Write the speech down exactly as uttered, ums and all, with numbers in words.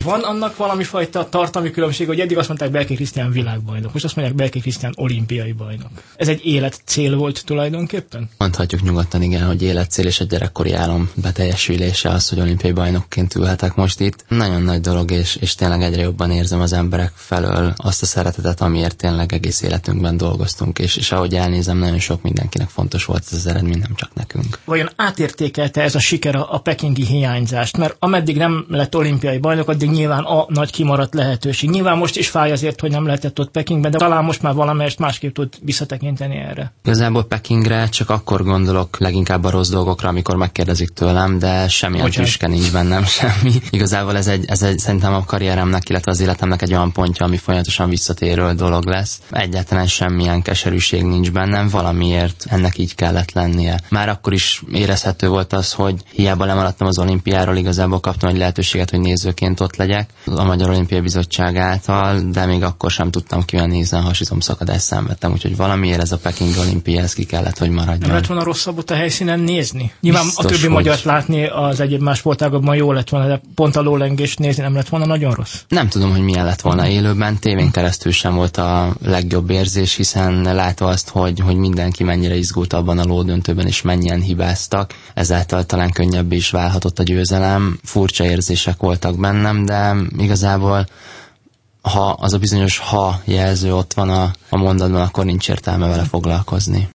Van annak valami fajta tartalmi különbség, hogy eddig azt mondták Belki Krisztián világbajnok, most azt mondják Belki Krisztián olimpiai bajnok. Ez egy életcél volt tulajdonképpen? Mondhatjuk nyugodtan, igen, hogy életcél és egy gyerekkori álom beteljesülése az, hogy olimpiai bajnokként ülhetek most itt. Nagyon nagy dolog, és, és tényleg egyre jobban érzem az emberek felől azt a szeretetet, amiért tényleg egész életünkben dolgoztunk, és, és ahogy elnézem, nagyon sok mindenkinek fontos volt ez az eredmény, nem csak nekünk. Vajon átértékelte ez a siker a, a pekingi hiányzást? Mert ameddig nem lett olimpiai bajnok, addig nyilván a nagy kimaradt lehetőség. Nyilván most is fáj azért, hogy nem lehetett ott Pekingben, de talán most már valamelyest másképp tud visszatekinteni erre. Igazából Pekingre csak akkor gondolok leginkább a rossz dolgokra, amikor megkérdezik tőlem, de semmilyen tüske nincs bennem, semmi. Igazából ez egy, ez egy szerintem a karrieremnek, illetve az életemnek egy olyan pontja, ami folyamatosan visszatérő dolog lesz. Egyáltalán semmilyen keserűség nincs bennem, valamiért ennek így kellett lennie. Már akkor is érezhető volt az, hogy hiába lemaradtam az olimpiáról, igazából kaptam egy lehetőséget, hogy nézőként ott legyek a Magyar Olimpiai Bizottság által, de még akkor sem tudtam kivenni, hiszen hasizomszakadást szenvedtem, úgyhogy valamiért ez a Peking olimpia, ez ki kellett, hogy maradjon. Nem lett volna rosszabb ott a helyszínen nézni? Nyilván biztos, a többi hogy... magyart látni az egyéb más sportágokban jó lett volna, de pont a lólengést nézni nem lett volna nagyon rossz. Nem tudom, hogy milyen lett volna élőben, tévén keresztül sem volt a legjobb érzés, hiszen látva azt, hogy, hogy mindenki mennyire izgult abban a lódöntőben, és mennyien hibáztak, ezáltal talán könnyebb is válhatott a győzelem. Furcsa érzések voltak bennem, de igazából ha az a bizonyos ha jelző ott van a, a mondatban, akkor nincs értelme vele foglalkozni.